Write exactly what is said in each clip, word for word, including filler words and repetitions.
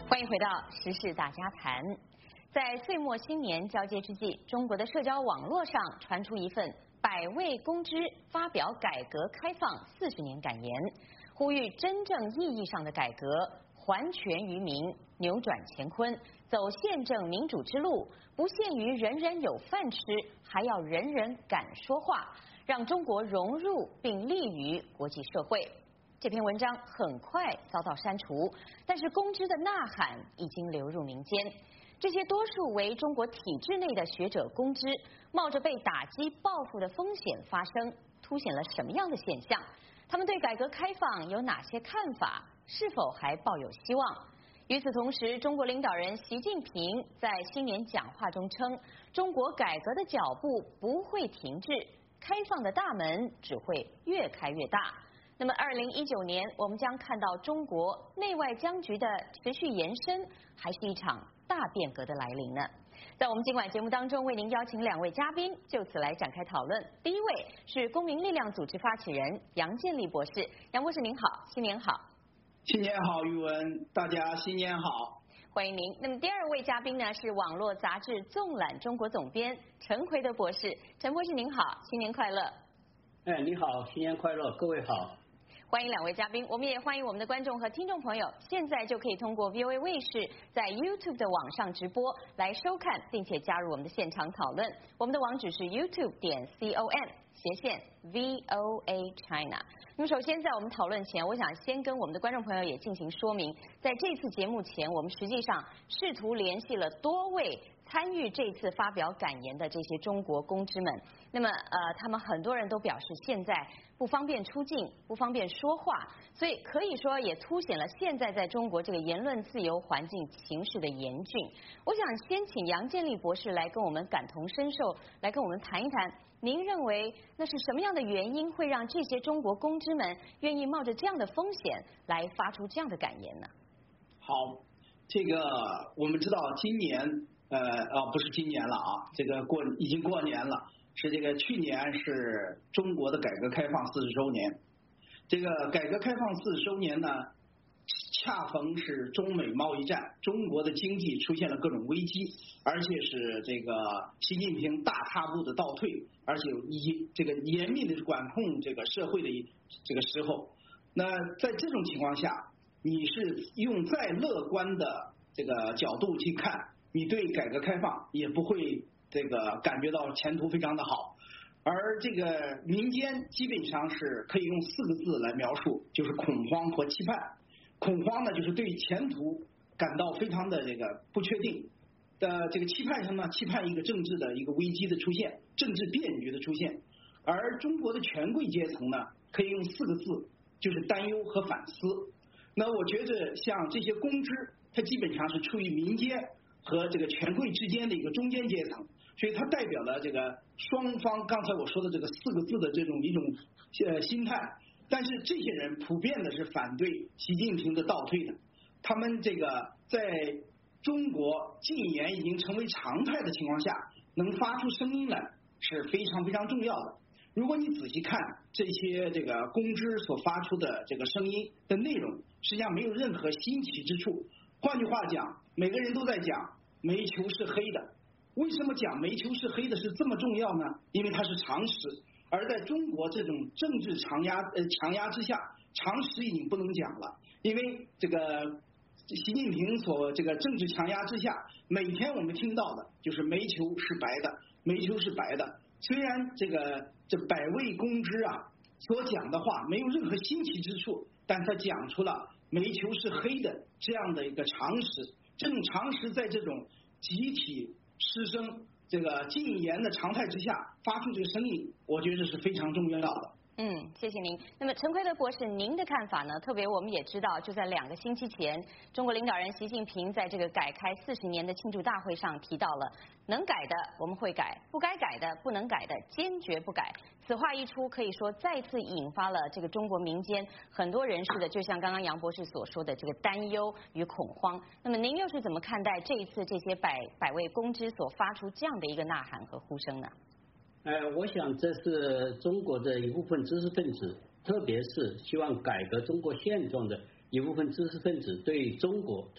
欢迎回到时事大家谈。在岁末新年交接之际，中国的社交网络上传出一份百位公知发表改革开放四十年感言，呼吁真正意义上的改革，还权于民，扭转乾坤，走宪政民主之路，不限于人人有饭吃，还要人人敢说话，让中国融入并立于国际社会。这篇文章很快遭到删除，但是公知的呐喊已经流入民间。这些多数为中国体制内的学者公知，冒着被打击报复的风险发声，凸显了什么样的现象？他们对改革开放有哪些看法？是否还抱有希望？与此同时，中国领导人习近平在新年讲话中称，中国改革的脚步不会停滞，开放的大门只会越开越大。那么，二零一九年我们将看到中国内外僵局的持续延伸，还是一场大变革的来临呢？在我们今晚节目当中，为您邀请两位嘉宾，就此来展开讨论。第一位是公民力量组织发起人杨建立博士，杨博士您好，新年好。 新年好，宇文，大家新年好， 欢迎您。那么第二位嘉宾呢是网络杂志《纵览中国》总编陈奎德博士，陈博士您好，新年快乐。 哎，你好，新年快乐，各位好。 欢迎两位嘉宾，我们也欢迎我们的观众和听众朋友，现在就可以通过 V O A 卫视在 YouTube 的网上直播来收看，并且加入我们的现场讨论。我们的网址是 YouTube 点 com 斜线 V O A China。那么首先在我们讨论前，我想先跟我们的观众朋友也进行说明，在这次节目前，我们实际上试图联系了多位参与这次发表感言的这些中国公知们，那么呃，他们很多人都表示现在不方便出境，不方便说话，所以可以说也凸显了现在在中国这个言论自由环境形势的严峻。我想先请杨建立博士来跟我们感同身受，来跟我们谈一谈，您认为那是什么样的原因会让这些中国公知们愿意冒着这样的风险来发出这样的感言呢？ 好，这个我们知道今年。呃哦，不是今年了啊，这个过已经过年了，是这个去年是中国的改革开放四十周年。这个改革开放四十周年呢，恰逢是中美贸易战，中国的经济出现了各种危机，而且是这个习近平大踏步的倒退，而且以这个严密的管控这个社会的这个时候，那在这种情况下，你是用再乐观的这个角度去看。你对改革开放也不会这个感觉到前途非常的好，而这个民间基本上是可以用四个字来描述，就是恐慌和期盼。恐慌呢，就是对前途感到非常的这个不确定的这个期盼上呢，期盼一个政治的一个危机的出现，政治变局的出现。而中国的权贵阶层呢，可以用四个字，就是担忧和反思。那我觉得像这些公知，它基本上是处于民间和这个权贵之间的一个中间阶层，所以它代表了这个双方刚才我说的这个四个字的这种一种呃心态。但是这些人普遍的是反对习近平的倒退的，他们这个在中国禁言已经成为常态的情况下，能发出声音来是非常非常重要的。如果你仔细看这些这个公知所发出的这个声音的内容，实际上没有任何新奇之处。换句话讲，每个人都在讲煤球是黑的。为什么讲煤球是黑的是这么重要呢？因为它是常识，而在中国这种政治强压呃强压之下，常识已经不能讲了。因为这个习近平所这个政治强压之下，每天我们听到的就是煤球是白的，煤球是白的。虽然这个这百位公知啊所讲的话没有任何新奇之处，但他讲出了煤球是黑的这样的一个常识。这种常识在这种集体失声、这个禁言的常态之下发出这个声音，我觉得是非常重要的。 嗯，谢谢您。那么陈奎德博士，您的看法呢？特别我们也知道，就在两个星期前，中国领导人习近平在这个改开四十年的庆祝大会上提到了，能改的我们会改，不该改的不能改的坚决不改。此话一出，可以说再次引发了这个中国民间很多人士的，就像刚刚杨博士所说的这个担忧与恐慌。那么您又是怎么看待这一次这些百百位公知所发出这样的一个呐喊和呼声呢？ 呃，我想这是中国的一部分知识分子，特别是希望改革中国现状的一部分知识分子对中国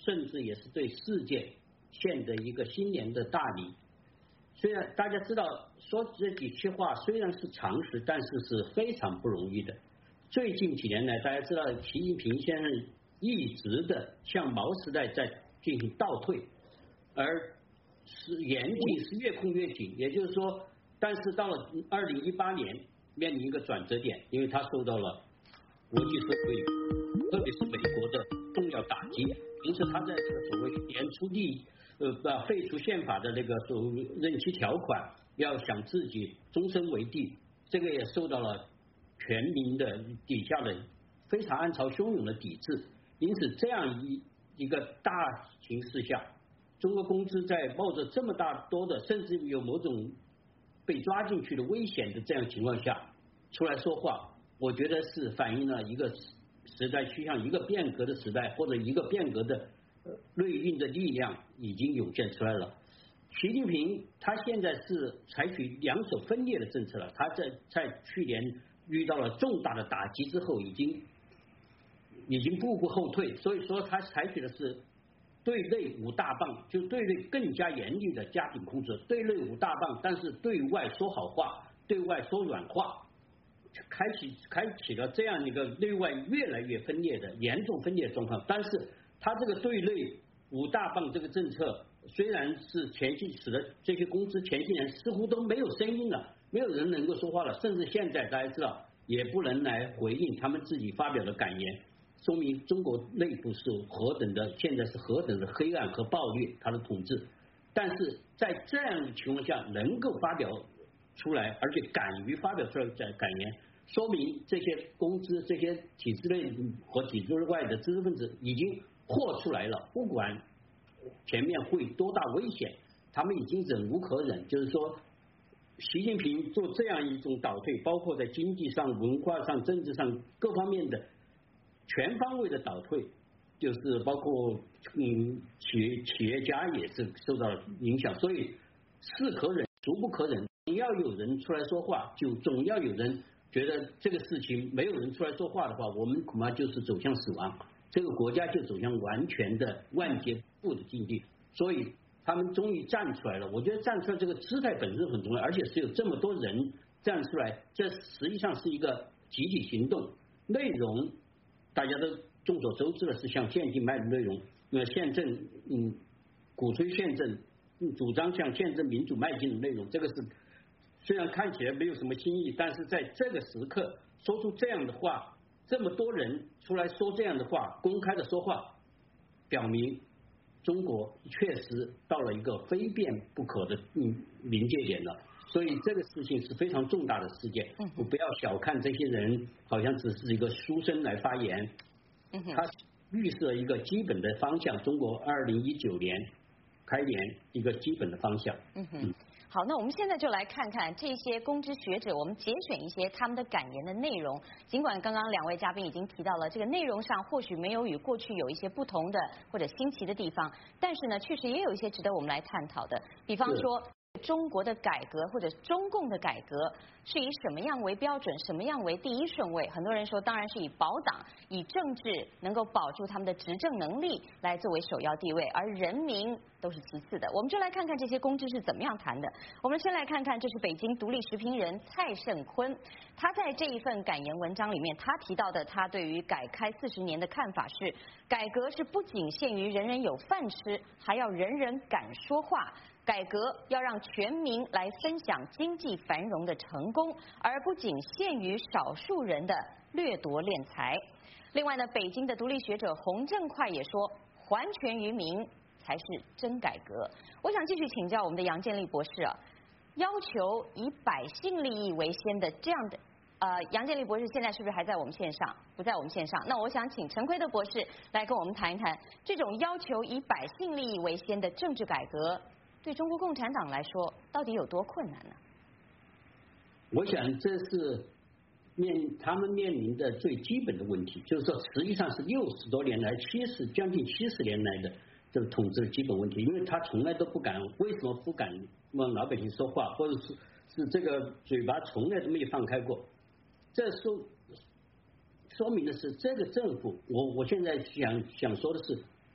甚至也是对世界献的一个新年的大礼。虽然大家知道说这几句话虽然是常识，但是是非常不容易的。最近几年来，大家知道习近平先生一直的向毛时代在进行倒退，而是严禁是越控越紧，也就是说，但是到了二零一八年面临一个转折点，因为他受到了国际社会，特别是美国的重要打击，因此他在这个所谓年初立呃把废除宪法的那个所谓任期条款，要想自己终身为帝，这个也受到了全民的底下的非常暗潮汹涌的抵制。因此这样一一个大形势下，中国公知在冒着这么大多的甚至有某种被抓进去的危险的这样情况下出来说话，我觉得是反映了一个时代趋向，一个变革的时代，或者一个变革的内蕴的力量已经涌现出来了。习近平他现在是采取两手分裂的政策了，他在在去年遇到了重大的打击之后，已经已经步步后退，所以说他采取的是对内五大棒，就对内更加严厉的加紧控制，对内五大棒，但是对外说好话，对外说软话，开启开启了这样一个内外越来越分裂的严重分裂的状况。但是他这个对内五大棒这个政策，虽然是前期使得这些公司前些年似乎都没有声音了，没有人能够说话了，甚至现在大家知道也不能来回应他们自己发表的感言，说明中国内部是何等的，现在是何等的黑暗和暴虐，他的统治。但是在这样的情况下能够发表出来，而且敢于发表出来的感言，说明这些公知、这些体制内和体制外的知识分子已经豁出来了，不管前面会多大危险，他们已经忍无可忍。就是说习近平做这样一种倒退，包括在经济上、文化上、政治上各方面的全方位的倒退，就是包括嗯企业企业家也是受到了影响。所以是可忍孰不可忍，总要有人出来说话，就总要有人觉得这个事情没有人出来说话的话，我们恐怕就是走向死亡，这个国家就走向完全的万劫不复的境地。所以他们终于站出来了，我觉得站出来这个姿态本身很重要，而且是有这么多人站出来，这实际上是一个集体行动。内容大家都众所周知的是向宪政迈的内容，那宪政嗯鼓吹宪政、嗯、主张向宪政民主迈进的内容，这个是虽然看起来没有什么新意，但是在这个时刻说出这样的话，这么多人出来说这样的话，公开的说话，表明中国确实到了一个非变不可的嗯临界点了。所以这个事情是非常重大的事件，我不要小看这些人，好像只是一个书生来发言，他预设一个基本的方向，中国二零一九年开年一个基本的方向。 嗯哼。好，那我们现在就来看看这些公知学者，我们节选一些他们的感言的内容。尽管刚刚两位嘉宾已经提到了这个内容上或许没有与过去有一些不同的或者新奇的地方，但是呢，确实也有一些值得我们来探讨的。比方说，中国的改革或者中共的改革是以什么样为标准，什么样为第一顺位？很多人说，当然是以保党、以政治能够保住他们的执政能力来作为首要地位，而人民都是其次的。我们就来看看这些公知是怎么样谈的。我们先来看看，这是北京独立时评人蔡胜坤，他在这一份感言文章里面，他提到的他对于改开四十年的看法是，改革是不仅限于人人有饭吃，还要人人敢说话。改革要让全民来分享经济繁荣的成功，而不仅限于少数人的掠夺敛财。另外呢，北京的独立学者洪正快也说，还权于民才是真改革。我想继续请教我们的杨建立博士啊，要求以百姓利益为先的这样的呃，杨建立博士现在是不是还在我们线上？不在我们线上。那我想请陈奎的博士来跟我们谈一谈，这种要求以百姓利益为先的政治改革，对中国共产党来说，到底有多困难呢？ 我想这是面他们面临的最基本的问题，就是说实际上是六十多年来、七十将近七十年来的这个统治的基本问题，因为他从来都不敢，为什么不敢让老百姓说话，或者是是这个嘴巴从来都没有放开过？这说说明的是这个政府，我我现在想想说的是，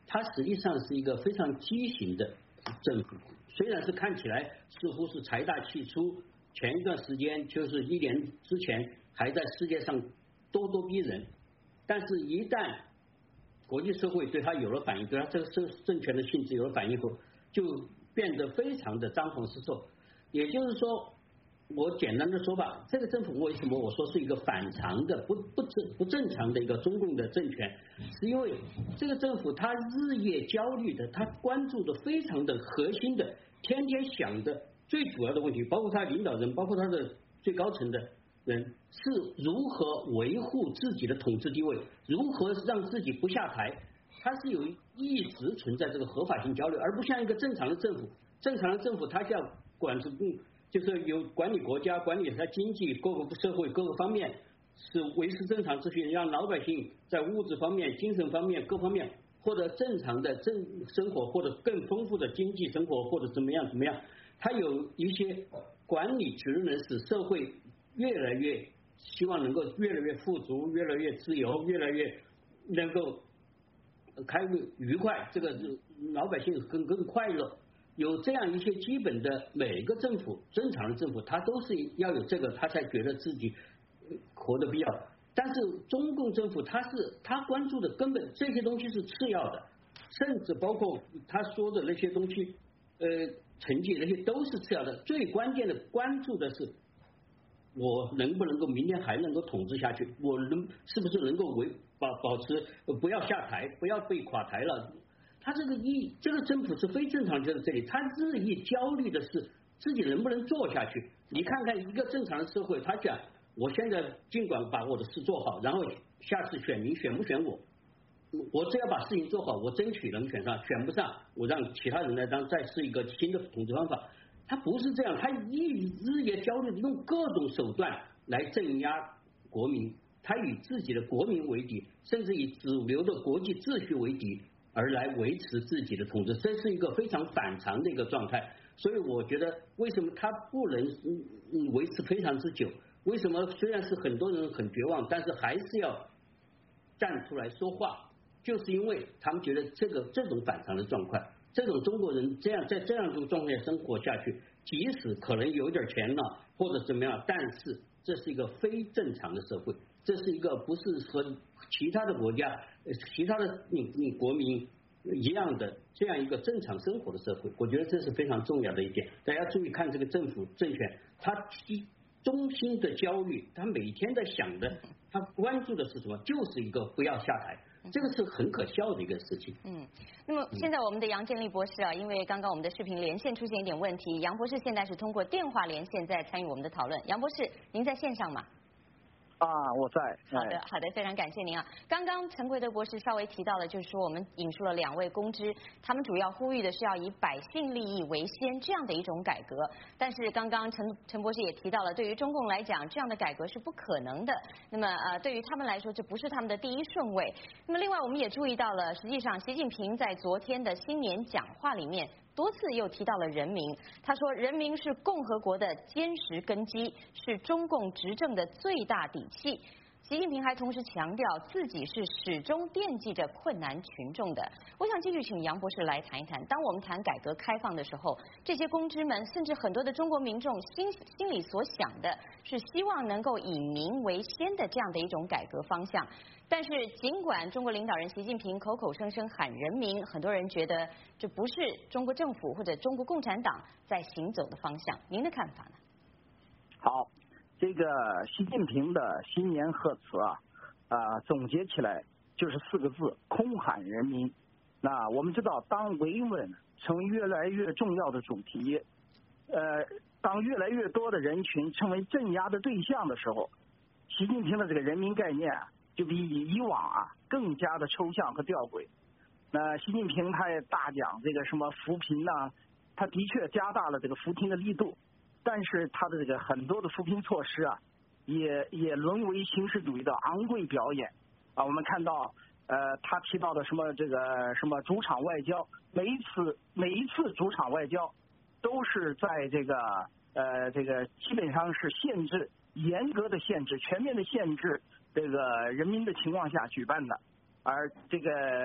它实际上是一个非常畸形的政府。虽然是看起来似乎是财大气粗，前一段时间就是一年之前还在世界上咄咄逼人，但是一旦国际社会对他有了反应，对他这个政政权的性质有了反应后，就变得非常的张皇失措。也就是说，我简单的说吧，这个政府为什么我说是一个反常的、不不正不正常的一个中共的政权，是因为这个政府它日夜焦虑的，它关注的非常的核心的，天天想的最主要的问题，包括他领导人，包括他的最高层的人，是如何维护自己的统治地位，如何让自己不下台。它是有一直存在这个合法性焦虑，而不像一个正常的政府。正常的政府它是要管制，就是有管理国家、管理它经济各个社会各个方面，是维持正常秩序，让老百姓在物质方面、精神方面各方面获得正常的正生活，或者更丰富的经济生活，或者怎么样怎么样。它有一些管理职能使社会越来越希望能够越来越富足、越来越自由、越来越能够开愉快，这个老百姓更更快乐。有这样一些基本的，每个政府正常的政府，他都是要有这个，他才觉得自己活得必要。但是中共政府，他是他关注的根本这些东西是次要的，甚至包括他说的那些东西，呃，成绩那些都是次要的。最关键的关注的是，我能不能够明天还能够统治下去？我能是不是能够维保保持不要下台，不要被垮台了？他这个一这个政府是非正常，就在这里，他日益焦虑的是自己能不能做下去。你看看一个正常的社会，他讲我现在尽管把我的事做好，然后下次选民选不选我，我只要把事情做好，我争取能选上，选不上我让其他人来当，再是一个新的统治方法。他不是这样，他一日夜焦虑的用各种手段来镇压国民，他以自己的国民为敌，甚至以主流的国际秩序为敌，而来维持自己的统治，这是一个非常反常的一个状态。所以我觉得为什么他不能嗯维持非常之久，为什么虽然是很多人很绝望，但是还是要站出来说话，就是因为他们觉得这个这种反常的状况，这种中国人这样在这样一种状态生活下去，即使可能有点钱了或者怎么样，但是这是一个非正常的社会，这是一个不是和其他的国家、其他的你你国民一样的这样一个正常生活的社会。我觉得这是非常重要的一点。大家注意看这个政府政权，他中心的焦虑，他每天在想的，他关注的是什么？就是一个不要下台。这个是很可笑的一个事情。 嗯，那么现在我们的杨建立博士啊，因为刚刚我们的视频连线出现一点问题，杨博士现在是通过电话连线在参与我们的讨论。杨博士，您在线上吗？ 啊，我在。 好的，好的，非常感谢您啊。刚刚陈奎德博士稍微提到了，就是说我们引述了两位公知，他们主要呼吁的是要以百姓利益为先这样的一种改革。但是刚刚陈陈博士也提到了，对于中共来讲，这样的改革是不可能的。那么呃，对于他们来说，这不是他们的第一顺位。那么另外，我们也注意到了，实际上习近平在昨天的新年讲话里面，多次又提到了人民。他说，人民是共和国的坚实根基，是中共执政的最大底气。习近平还同时强调自己是始终惦记着困难群众的。我想继续请杨博士来谈一谈，当我们谈改革开放的时候，这些公知们甚至很多的中国民众心心里所想的是希望能够以民为先的这样的一种改革方向。但是尽管中国领导人习近平口口声声喊人民，很多人觉得这不是中国政府或者中国共产党在行走的方向。您的看法呢？ 好。这个习近平的新年贺词啊，啊、呃，总结起来就是四个字：空喊人民。那我们知道，当维稳成为越来越重要的主题，呃，当越来越多的人群成为镇压的对象的时候，习近平的这个人民概念啊，就比以往啊更加的抽象和吊诡。那习近平他也大讲这个什么扶贫呐、啊，他的确加大了这个扶贫的力度。但是他的这个很多的扶贫措施啊，也也沦为形式主义的昂贵表演啊。我们看到，呃，他提到的什么这个什么主场外交，每一次每一次主场外交，都是在这个呃这个基本上是限制严格的限制、全面的限制这个人民的情况下举办的。而这个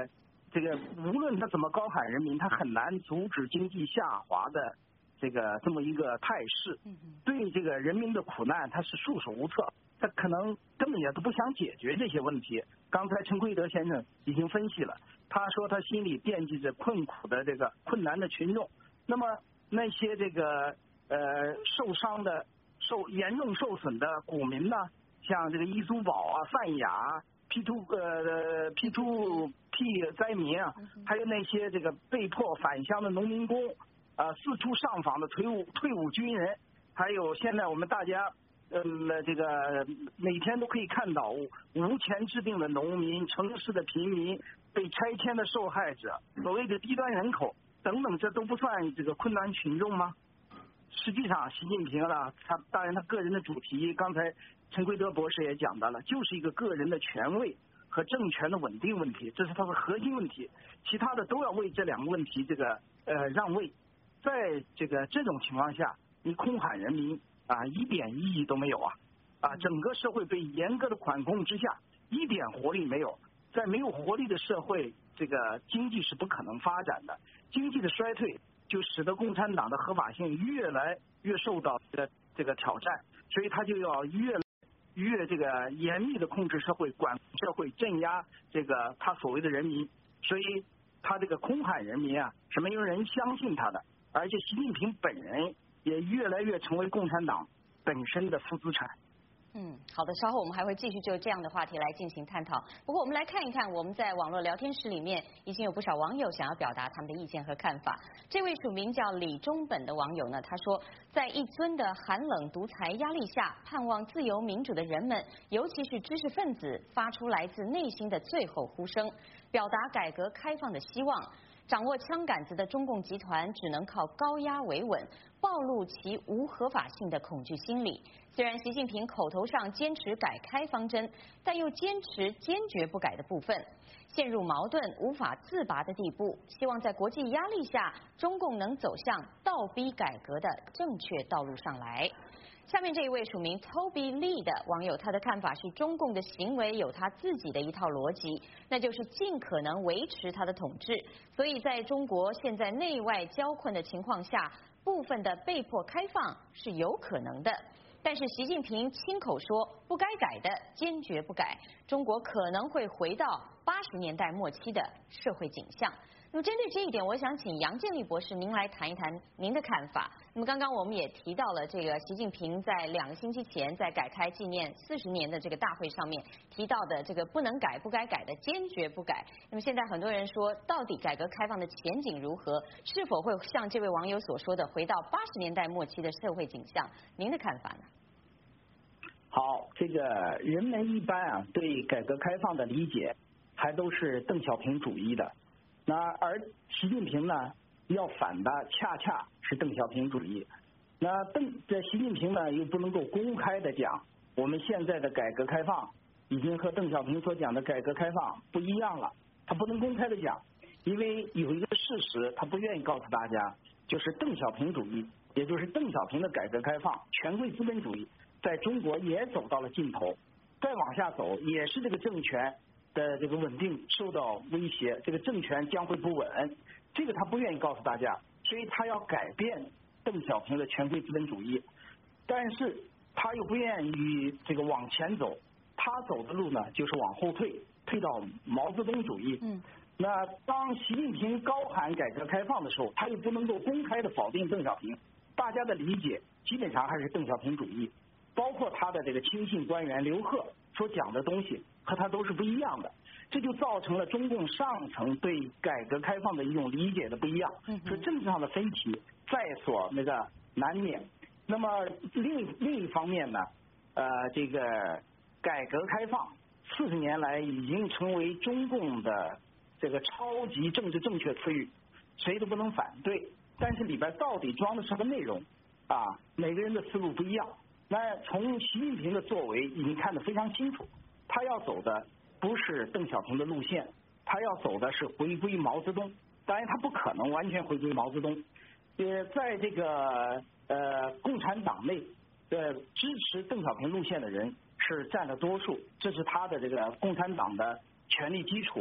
这个无论他怎么高喊人民，他很难阻止经济下滑的这个这么一个态势。对这个人民的苦难，他是束手无策，他可能根本也都不想解决这些问题。刚才陈奎德先生已经分析了，他说他心里惦记着困苦的这个困难的群众。那么那些这个呃受伤的、受严重受损的股民呢，像这个易租宝啊、泛亚、P to 呃 P to P 灾民啊，还有那些这个被迫返乡的农民工啊、呃，四处上访的退伍退伍军人，还有现在我们大家呃这个每天都可以看到无钱治病的农民、城市的贫民、被拆迁的受害者、所谓的低端人口等等，这都不算这个困难群众吗？实际上，习近平呢，他当然他个人的主题，刚才陈奎德博士也讲到了，就是一个个人的权位和政权的稳定问题，这是他的核心问题，其他的都要为这两个问题这个呃让位。在这个这种情况下，你空喊人民啊，一点意义都没有啊！啊，整个社会被严格的管控之下，一点活力没有。在没有活力的社会，这个经济是不可能发展的。经济的衰退就使得共产党的合法性越来越受到这个这个挑战，所以他就要越越这个严密的控制社会、管社会、镇压这个他所谓的人民。所以他这个空喊人民啊，是没有人相信他的。而且习近平本人也越来越成为共产党本身的负资产。 嗯，好的，稍后我们还会继续就这样的话题来进行探讨。不过我们来看一看，我们在网络聊天室里面已经有不少网友想要表达他们的意见和看法。这位署名叫李中本的网友呢，他说，在一尊的寒冷独裁压力下，盼望自由民主的人们，尤其是知识分子，发出来自内心的最后呼声，表达改革开放的希望。掌握枪杆子的中共集团只能靠高压维稳，暴露其无合法性的恐惧心理。虽然习近平口头上坚持改开方针，但又坚持坚决不改的部分，陷入矛盾无法自拔的地步。希望在国际压力下，中共能走向倒逼改革的正确道路上来。下面这一位署名 Toby Lee 的网友，他的看法是中共的行为有他自己的一套逻辑，那就是尽可能维持他的统治。所以在中国现在内外交困的情况下，部分的被迫开放是有可能的。但是习近平亲口说不该改的坚决不改，中国可能会回到八十年代末期的社会景象。那么针对这一点，我想请杨建立博士您来谈一谈您的看法。那么刚刚我们也提到了这个习近平在两个星期前在改开纪念四十年的这个大会上面提到的这个不能改不该改的坚决不改。那么现在很多人说，到底改革开放的前景如何？是否会像这位网友所说的回到八十年代末期的社会景象？您的看法呢？ 好，这个人们一般啊对改革开放的理解还都是邓小平主义的。那而习近平呢，要反的恰恰是邓小平主义。那邓这习近平呢，又不能够公开的讲，我们现在的改革开放已经和邓小平所讲的改革开放不一样了。他不能公开的讲，因为有一个事实，他不愿意告诉大家，就是邓小平主义，也就是邓小平的改革开放，权贵资本主义，在中国也走到了尽头，再往下走也是这个政权的这个稳定受到威胁，这个政权将会不稳，这个他不愿意告诉大家，所以他要改变邓小平的权贵资本主义，但是他又不愿意这个往前走，他走的路呢就是往后退，退到毛泽东主义。嗯，那当习近平高喊改革开放的时候，他又不能够公开的否定邓小平，大家的理解基本上还是邓小平主义，包括他的这个亲信官员刘鹤所讲的东西和他都是不一样的，这就造成了中共上层对改革开放的一种理解的不一样，所以政治上的分歧在所那个难免。那么另另一方面呢，呃，这个改革开放四十年来已经成为中共的这个超级政治正确词语，谁都不能反对。但是里边到底装的什么内容啊？每个人的思路不一样。那从习近平的作为已经看得非常清楚，他要走的不是邓小平的路线，他要走的是回归毛泽东。当然他不可能完全回归毛泽东，也在这个呃共产党内的支持邓小平路线的人是占了多数，这是他的这个共产党的权力基础。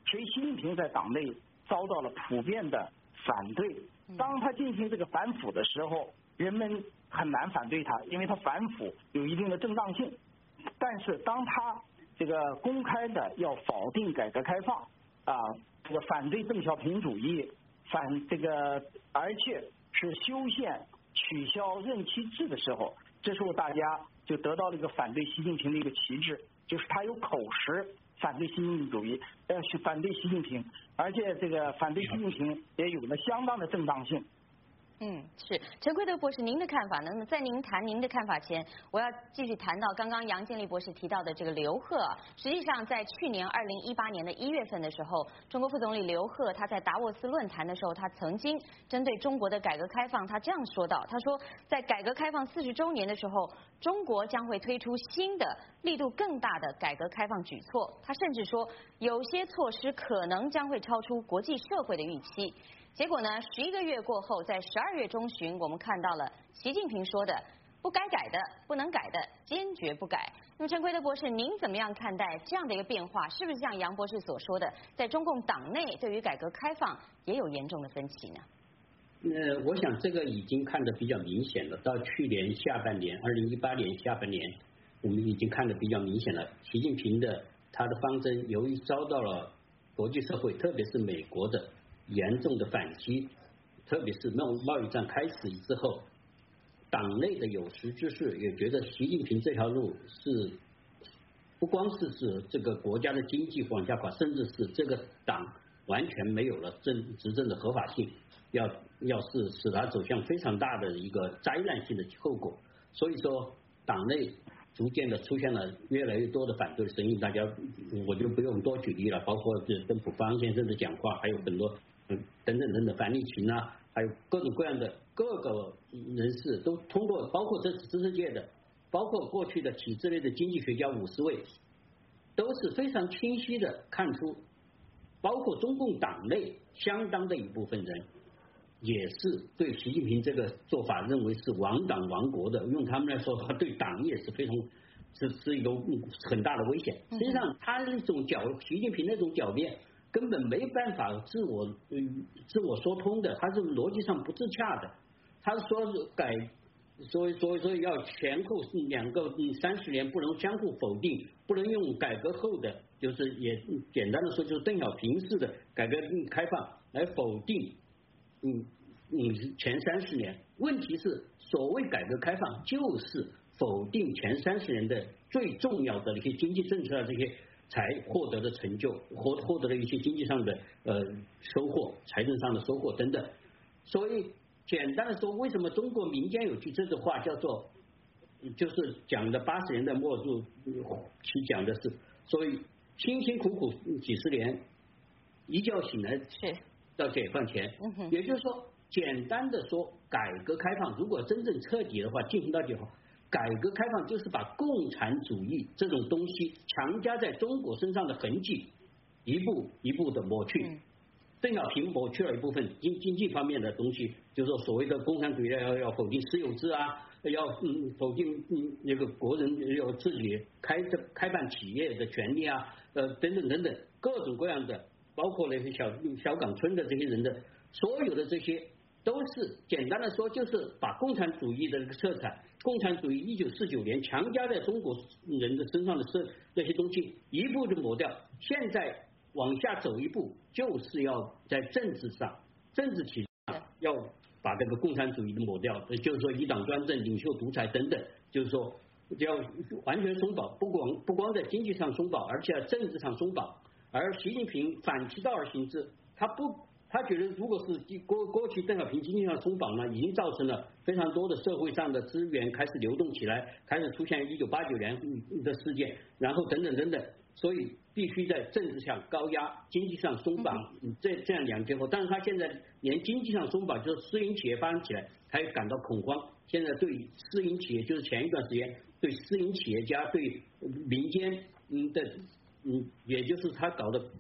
其实习近平在党内遭到了普遍的反对。当他进行这个反腐的时候，人们很难反对他，因为他反腐有一定的正当性。但是当他这个公开的要否定改革开放啊，这个反对邓小平主义，反这个而且是修宪取消任期制的时候，这时候大家就得到了一个反对习近平的一个旗帜，就是他有口实反对习近平主义，呃，去反对习近平，而且这个反对习近平也有了相当的正当性。 嗯，是陈奎德博士，您的看法呢？那么在您谈您的看法前，我要继续谈到刚刚杨建立博士提到的这个刘鹤。实际上，在去年二零一八年的一月份的时候，中国副总理刘鹤他在达沃斯论坛的时候，他曾经针对中国的改革开放，他这样说道：他说，在改革开放四十周年的时候，中国将会推出新的、力度更大的改革开放举措。他甚至说，有些措施可能将会超出国际社会的预期。结果呢？十一个月过后，在十二月中旬，我们看到了习近平说的“不该改的、不能改的，坚决不改”。那么，陈奎德博士，您怎么样看待这样的一个变化？是不是像杨博士所说的，在中共党内对于改革开放也有严重的分歧呢？ 呃，我想这个已经看得比较明显了。到去年下半年，二零一八年下半年，我们已经看得比较明显了。习近平的他的方针，由于遭到了国际社会，特别是美国的严重的反击，特别是贸贸易战开始之后，党内的有识之士也觉得习近平这条路是不光是指这个国家的经济往下垮，甚至是这个党完全没有了政执政的合法性，要要是使它走向非常大的一个灾难性的后果。所以说，党内逐渐的出现了越来越多的反对声音，大家我就不用多举例了，包括这邓普方先生的讲话，还有很多嗯等等等等，樊立群啊，还有各种各样的各个人士都通过，包括这次知识界的，包括过去的体制内的经济学家五十位，都是非常清晰的看出，包括中共党内相当的一部分人，也是对习近平这个做法认为是亡党亡国的，用他们来说，他对党也是非常是是一个很大的危险。实际上，他那种狡，习近平那种狡辩根本没办法自我嗯自我说通的，他是逻辑上不自洽的。他说是改，所以所以说要前后是两个三十年不能相互否定，不能用改革后的，就是也简单的说就是邓小平式的改革开放来否定。嗯嗯，前三十年，问题是所谓改革开放就是否定前三十年的最重要的一些经济政策的这些才获得的成就，获获得了一些经济上的呃收获，财政上的收获等等。所以简单的说，为什么中国民间有句这句话叫做，就是讲的八十年代末入期讲的是，所以辛辛苦苦几十年，一觉醒来是。 到解放前，也就是说，简单的说，改革开放如果真正彻底的话，进行到解放，改革开放就是把共产主义这种东西强加在中国身上的痕迹，一步一步的抹去。邓小平抹去了一部分经经济方面的东西，就是说所谓的共产主义要要否定私有制啊，要嗯否定嗯那个国人有自己开开办企业的权利啊，呃等等等等各种各样的。包括那些小小岗村的这些人的所有的这些，都是简单的说，就是把共产主义的这个色彩，共产主义一九四九年强加在中国人的身上的色那些东西，一步就抹掉。现在往下走一步，就是要在政治上、政治体制上要把这个共产主义的抹掉，就是说一党专政、领袖独裁等等，就是说要完全松绑，不光不光在经济上松绑，而且在政治上松绑。而习近平反其道而行之，他不，他觉得如果是过过去邓小平经济上松绑呢，已经造成了非常多的社会上的资源开始流动起来，开始出现一九八九年的事件，然后等等等等，所以必须在政治上高压，经济上松绑，这这样两结合。但是他现在连经济上松绑，就是私营企业发展起来，他也感到恐慌。现在对私营企业，就是前一段时间对私营企业家、对民间嗯的。嗯，也就是他搞的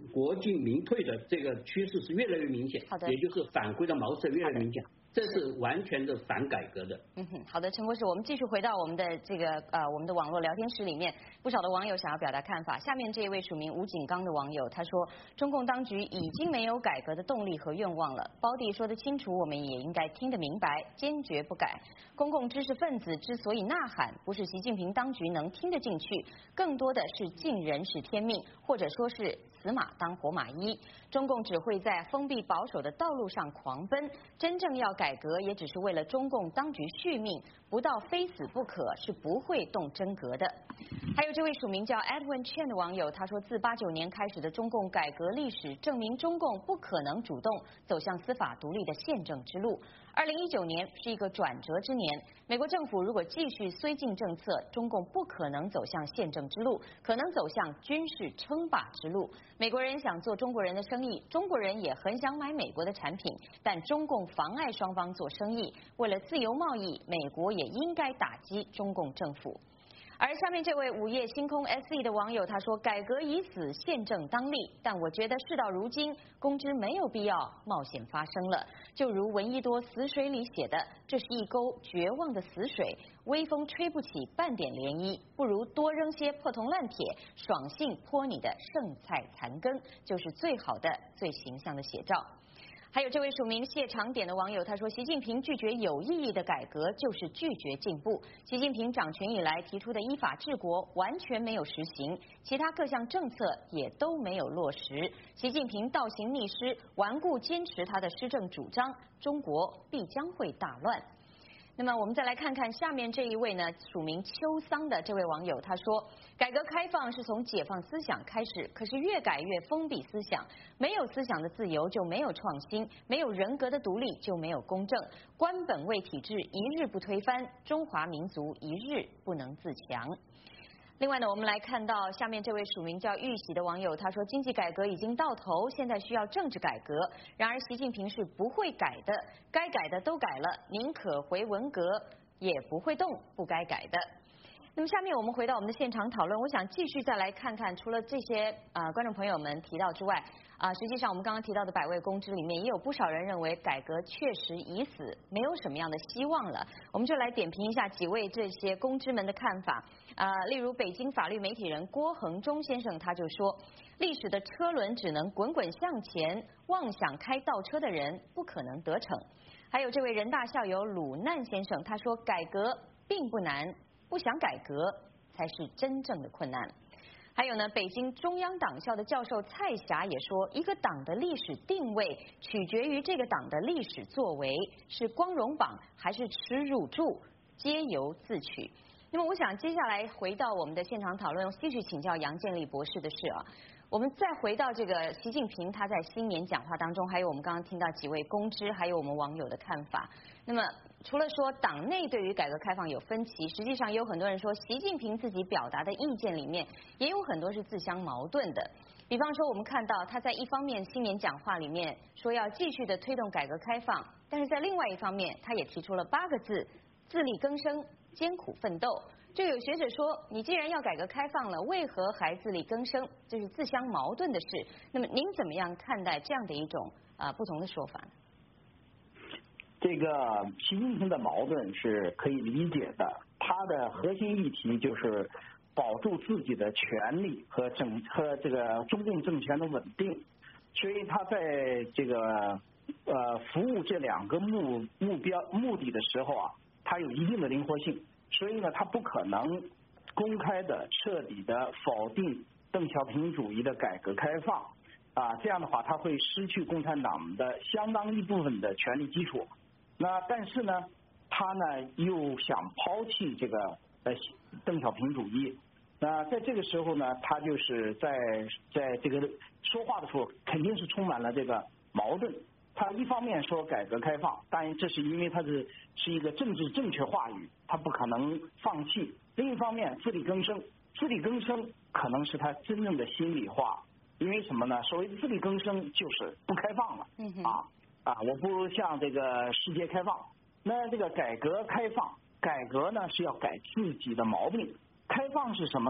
国进民退的这个趋势是越来越明显， 好的， 也就是返回的毛色越来越明显。这是完全的反改革的。 嗯哼，好的，陈博士，我们继续回到我们的这个呃我们的网络聊天室里面，不少的网友想要表达看法。下面这一位署名吴景刚的网友他说，中共当局已经没有改革的动力和愿望了。包弟说得清楚，我们也应该听得明白，坚决不改。公共知识分子之所以呐喊，不是习近平当局能听得进去，更多的是尽人事天命，或者说是死马当活马医。中共只会在封闭保守的道路上狂奔，真正要改革也只是为了中共当局续命，不到非死不可是不会动真格的。还有这位署名叫 Edwin Chen 的网友，他说，自八九年开始的中共改革历史证明，中共不可能主动走向司法独立的宪政之路。二零一九年是一个转折之年，美国政府如果继续绥靖政策，中共不可能走向宪政之路，可能走向军事称霸之路。美国人想做中国人的生意，中国人也很想买美国的产品，但中共妨碍双方做生意。为了自由贸易，美国也应该打击中共政府。而下面这位午夜星空 S E 的网友他说，改革已死，宪政当立，但我觉得事到如今，公知没有必要冒险发声了。就如闻一多死水里写的，这是一沟绝望的死水，微风吹不起半点涟漪，不如多扔些破铜烂铁，爽性泼你的剩菜残羹，就是最好的最形象的写照。还有这位署名谢长典的网友他说，习近平拒绝有意义的改革就是拒绝进步。习近平掌权以来提出的依法治国完全没有实行，其他各项政策也都没有落实。习近平倒行逆施，顽固坚持他的施政主张，中国必将会大乱。那么我们再来看看下面这一位呢，署名秋桑的这位网友他说，改革开放是从解放思想开始，可是越改越封闭思想，没有思想的自由就没有创新，没有人格的独立就没有公正，官本位体制一日不推翻，中华民族一日不能自强。另外呢，我们来看到下面这位署名叫玉喜的网友他说，经济改革已经到头，现在需要政治改革，然而习近平是不会改的，该改的都改了，宁可回文革也不会动不该改的。那么下面我们回到我们的现场讨论，我想继续再来看看，除了这些啊、呃、观众朋友们提到之外，啊、呃、实际上我们刚刚提到的百位公知里面，也有不少人认为改革确实已死，没有什么样的希望了。我们就来点评一下几位这些公知们的看法。啊、呃，例如北京法律媒体人郭恒忠先生他就说，历史的车轮只能滚滚向前，妄想开倒车的人不可能得逞。还有这位人大校友鲁难先生他说，改革并不难，不想改革才是真正的困难。还有呢，北京中央党校的教授蔡霞也说，一个党的历史定位取决于这个党的历史作为，是光荣榜还是耻辱柱，皆由自取。那么我想接下来回到我们的现场讨论，继续请教杨建立博士的是啊，我们再回到这个习近平他在新年讲话当中，还有我们刚刚听到几位公知，还有我们网友的看法。那么除了说党内对于改革开放有分歧，实际上有很多人说，习近平自己表达的意见里面也有很多是自相矛盾的。比方说，我们看到他在一方面新年讲话里面说要继续的推动改革开放，但是在另外一方面，他也提出了八个字：自力更生、艰苦奋斗。就有学者说，你既然要改革开放了，为何还自力更生？这是自相矛盾的事。那么您怎么样看待这样的一种啊、呃、不同的说法呢？ 这个习近平的矛盾是可以理解的，他的核心议题就是保住自己的权利和政和这个中共政权的稳定，所以他在这个呃服务这两个目目标目的的时候啊，他有一定的灵活性，所以呢，他不可能公开的彻底的否定邓小平主义的改革开放啊，这样的话他会失去共产党的相当一部分的权力基础。那但是呢，他呢又想抛弃这个呃邓小平主义。那在这个时候呢，他就是在在这个说话的时候，肯定是充满了这个矛盾。他一方面说改革开放，当然这是因为他是是一个政治正确话语，他不可能放弃。另一方面，自力更生，自力更生可能是他真正的心里话。因为什么呢？所谓自力更生就是不开放了啊。啊，我不如向这个世界开放。那这个改革开放，改革呢是要改自己的毛病，开放是什么呢？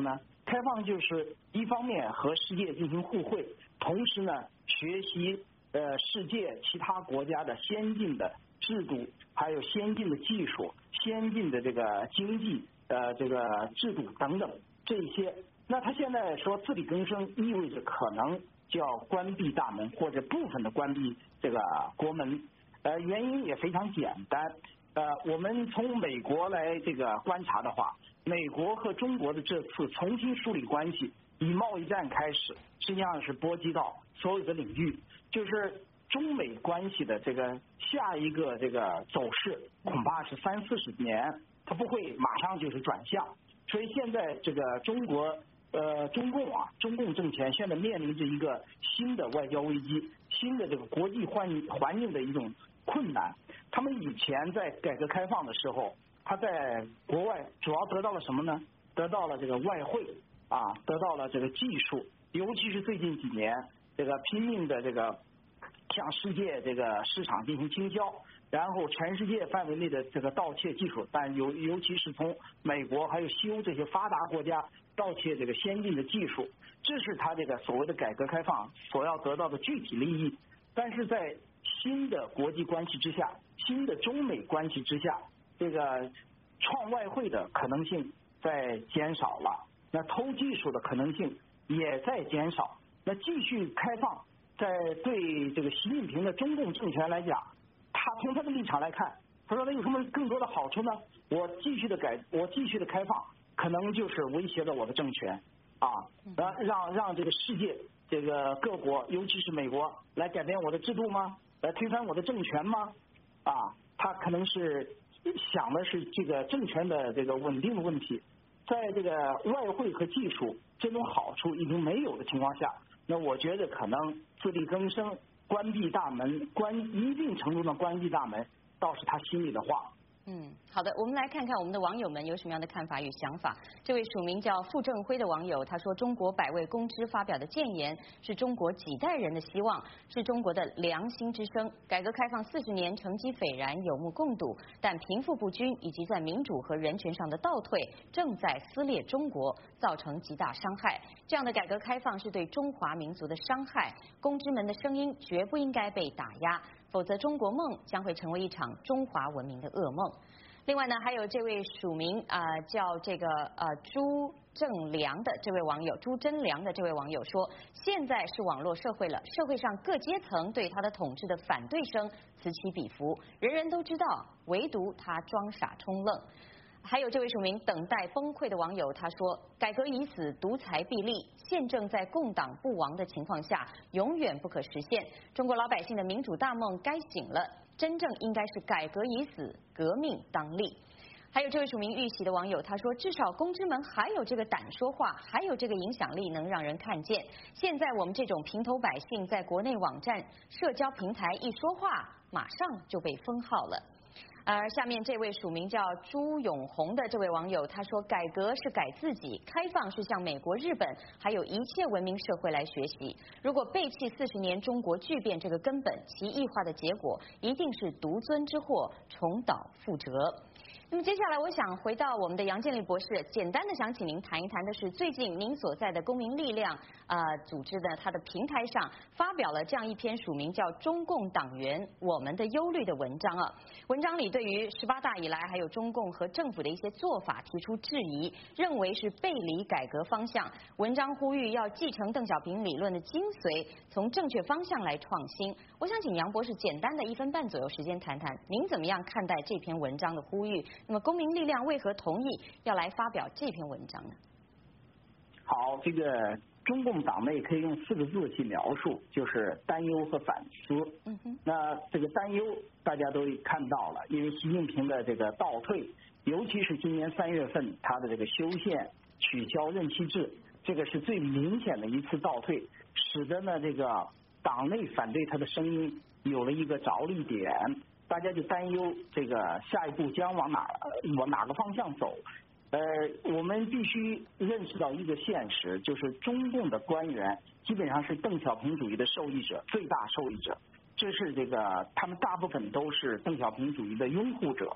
开放就是一方面和世界进行互惠，同时呢学习呃世界其他国家的先进的制度，还有先进的技术、先进的这个经济呃这个制度等等这些。那他现在说自力更生，意味着可能就要关闭大门或者部分的关闭这个国门。呃，原因也非常简单。呃，我们从美国来这个观察的话，美国和中国的这次重新梳理关系，以贸易战开始，实际上是波及到所有的领域，就是中美关系的这个下一个这个走势，恐怕是三四十年，它不会马上就是转向。所以现在这个中国呃中共啊，中共政权现在面临着一个新的外交危机，新的这个国际环环境的一种困难。他们以前在改革开放的时候，他在国外主要得到了什么呢？得到了这个外汇啊，得到了这个技术，尤其是最近几年，这个拼命的这个向世界这个市场进行倾销，然后全世界范围内的这个盗窃技术，但尤尤其是从美国还有西欧这些发达国家盗窃这个先进的技术，这是他这个所谓的改革开放所要得到的具体利益。但是在新的国际关系之下，新的中美关系之下，这个创外汇的可能性在减少了，那偷技术的可能性也在减少。那继续开放，在对这个习近平的中共政权来讲，他从他的立场来看，他说他有什么更多的好处呢？我继续的改，我继续的开放，可能就是威胁了我的政权啊，让让让这个世界这个各国，尤其是美国，来改变我的制度吗？来推翻我的政权吗？啊，他可能是想的是这个政权的这个稳定的问题，在这个外汇和技术这种好处已经没有的情况下，那我觉得可能自力更生、关闭大门、关一定程度的关闭大门，倒是他心里的话。 嗯，好的，我们来看看我们的网友们有什么样的看法与想法。这位署名叫傅正辉的网友他说，中国百位公知发表的谏言是中国几代人的希望，是中国的良心之声。改革开放四十年成绩斐然，有目共睹，但贫富不均以及在民主和人权上的倒退正在撕裂中国，造成极大伤害。这样的改革开放是对中华民族的伤害，公知们的声音绝不应该被打压，否则中国梦将会成为一场中华文明的噩梦。另外呢，还有这位署名啊、呃、叫这个呃朱正良的这位网友，朱真良的这位网友说，现在是网络社会了，社会上各阶层对他的统治的反对声此起彼伏，人人都知道，唯独他装傻充愣。还有这位署名等待崩溃的网友，他说，改革已死，独裁必立，宪政在共党不亡的情况下永远不可实现，中国老百姓的民主大梦该醒了，真正应该是改革已死，革命当立。还有这位署名玉玺的网友，他说，至少公知们还有这个胆说话，还有这个影响力能让人看见。现在我们这种平头百姓在国内网站、社交平台一说话，马上就被封号了。而下面这位署名叫朱永红的这位网友，他说，改革是改自己，开放是向美国、日本还有一切文明社会来学习。如果背弃四十年中国巨变这个根本，其异化的结果一定是独尊之祸，重蹈覆辙。那么接下来我想回到我们的杨建立博士，简单的想请您谈一谈的是，最近您所在的公民力量呃组织呢，它的平台上发表了这样一篇署名叫《中共党员我们的忧虑》的文章啊。文章里对于十八大以来还有中共和政府的一些做法提出质疑，认为是背离改革方向。文章呼吁要继承邓小平理论的精髓，从正确方向来创新。我想请杨博士简单的一分半左右时间谈谈，您怎么样看待这篇文章的呼吁？那么公民力量为何同意要来发表这篇文章呢？ 好，这个中共党内可以用四个字去描述，就是担忧和反思。 嗯哼。 那这个担忧大家都看到了，因为习近平的这个倒退，尤其是今年三月份他的这个修宪、取消任期制，这个是最明显的一次倒退，使得呢这个党内反对他的声音有了一个着力点。大家就担忧这个下一步将往哪往哪个方向走。呃，我们必须认识到一个现实，就是中共的官员基本上是邓小平主义的受益者，最大受益者。这是这个他们大部分都是邓小平主义的拥护者。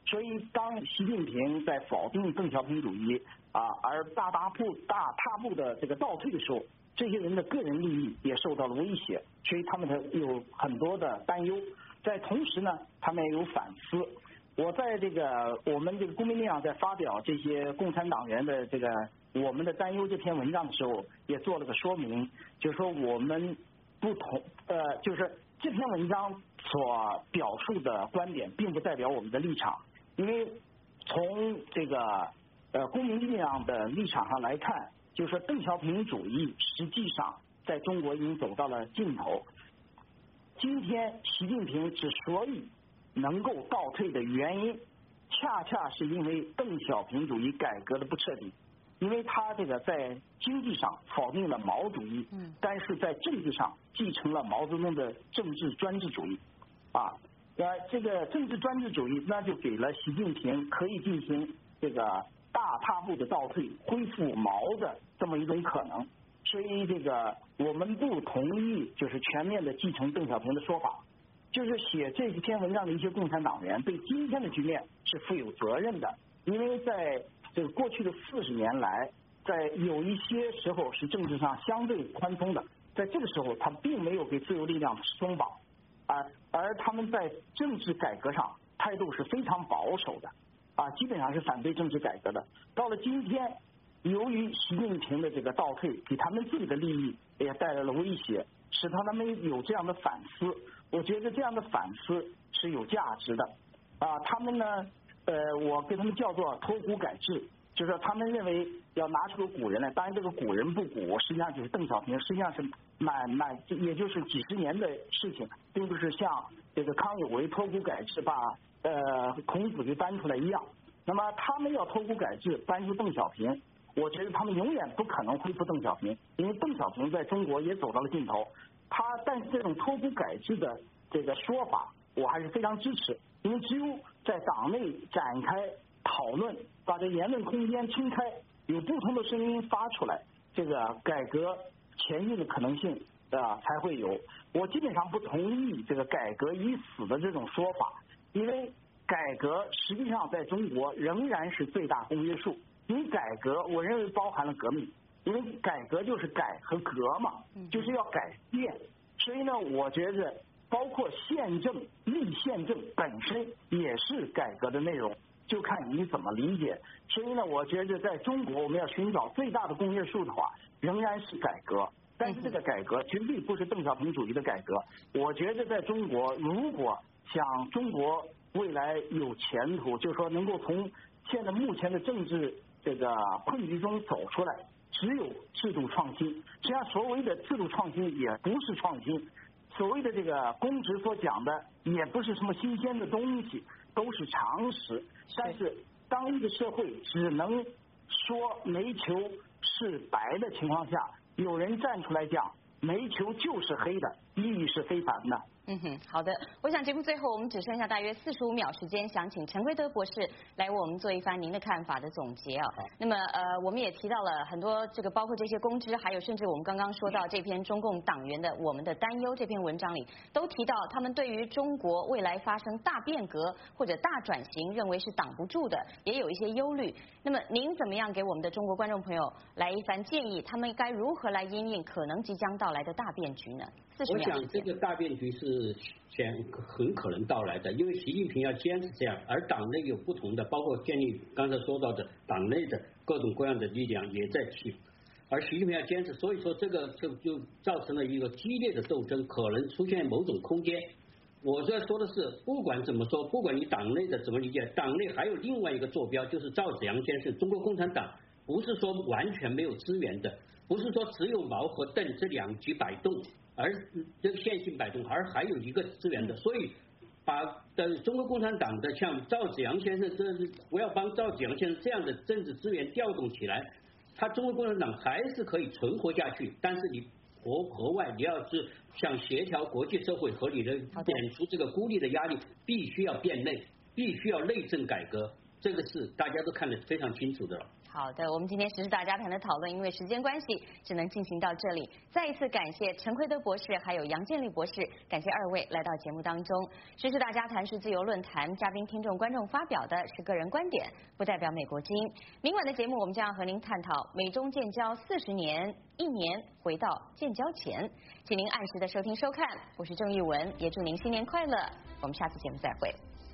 所以当习近平在否定邓小平主义啊，而大踏步大踏步的这个倒退的时候，这些人的个人利益也受到了威胁，所以他们有很多的担忧。在同时呢，他们也有反思。我在这个我们这个公民力量在发表这些共产党员的这个我们的担忧这篇文章的时候，也做了个说明，就是说我们不同呃，就是这篇文章所表述的观点，并不代表我们的立场，因为从这个呃公民力量的立场上来看，就是说邓小平主义实际上在中国已经走到了尽头。今天习近平之所以能够倒退的原因，恰恰是因为邓小平主义改革的不彻底，因为他这个在经济上否定了毛主义，嗯，但是在政治上继承了毛泽东的政治专制主义，啊，呃，这个政治专制主义那就给了习近平可以进行这个大踏步的倒退，恢复毛的这么一种可能。所以这个我们不同意就是全面的继承邓小平的说法，就是写这篇文章的一些共产党员对今天的局面是负有责任的，因为在这个过去的四十年来，在有一些时候是政治上相对宽松的，在这个时候他并没有给自由力量松绑，啊，而他们在政治改革上态度是非常保守的，啊，基本上是反对政治改革的。到了今天，由于习近平的这个倒退，给他们自己的利益也带来了威胁，使他们有这样的反思。我觉得这样的反思是有价值的。啊，他们呢，呃，我给他们叫做脱古改制，就是说他们认为要拿出个古人来。当然，这个古人不古，实际上就是邓小平，实际上是满满，也就是几十年的事情，并不是像这个康有为脱古改制把呃孔子给搬出来一样。那么他们要脱古改制，搬出邓小平。我觉得他们永远不可能恢复邓小平，因为邓小平在中国也走到了尽头。他但是这种脱古改制的这个说法，我还是非常支持，因为只有在党内展开讨论，把这言论空间撑开，有不同的声音发出来，这个改革前进的可能性啊才会有。我基本上不同意这个改革已死的这种说法，因为改革实际上在中国仍然是最大公约数。因为改革，我认为包含了革命，因为改革就是改和革嘛，就是要改变。所以呢，我觉得包括宪政、立宪政本身也是改革的内容，就看你怎么理解。所以呢，我觉得在中国，我们要寻找最大的公约数的话，仍然是改革。但是这个改革绝对不是邓小平主义的改革。我觉得在中国，如果想中国未来有前途，就是说能够从现在目前的政治这个困局中走出来，只有制度创新。实际上，所谓的制度创新也不是创新，所谓的这个公职所讲的也不是什么新鲜的东西，都是常识。但是，当一个社会只能说煤球是白的情况下，有人站出来讲煤球就是黑的，意义是非凡的。 嗯哼，好的。我想节目最后我们只剩下大约四十五秒时间，想请陈圭德博士来为我们做一番您的看法的总结啊。那么呃，我们也提到了很多这个，包括这些公知，还有甚至我们刚刚说到这篇中共党员的我们的担忧这篇文章里，都提到他们对于中国未来发生大变革或者大转型，认为是挡不住的，也有一些忧虑。那么您怎么样给我们的中国观众朋友来一番建议？他们该如何来因应可能即将到来的大变局呢？四十秒时间。 我想这个大变局是显很可能到来的，因为习近平要坚持这样，而党内有不同的，包括建立刚才说到的党内的各种各样的力量也在起，而习近平要坚持，所以说这个就就造成了一个激烈的斗争，可能出现某种空间。我在说的是，不管怎么说，不管你党内的怎么理解，党内还有另外一个坐标，就是赵紫阳先生，中国共产党不是说完全没有资源的，不是说只有毛和邓这两极摆动，而这个线性摆动，而还有一个资源的，所以把的中国共产党的像赵紫阳先生，这是不要帮赵紫阳先生这样的政治资源调动起来，他中国共产党还是可以存活下去，但是你国国外你要是想协调国际社会合理的免除这个孤立的压力，必须要变内，必须要内政改革，这个是大家都看得非常清楚的了。 好的，我们今天时事大家谈的讨论，因为时间关系，只能进行到这里。再一次感谢陈奎德博士还有杨建立博士，感谢二位来到节目当中。时事大家谈是自由论坛，嘉宾、听众、观众发表的是个人观点，不代表美国经。明晚的节目，我们将要和您探讨美中建交四十年，一年回到建交前，请您按时的收听收看。我是郑玉文，也祝您新年快乐。我们下次节目再会。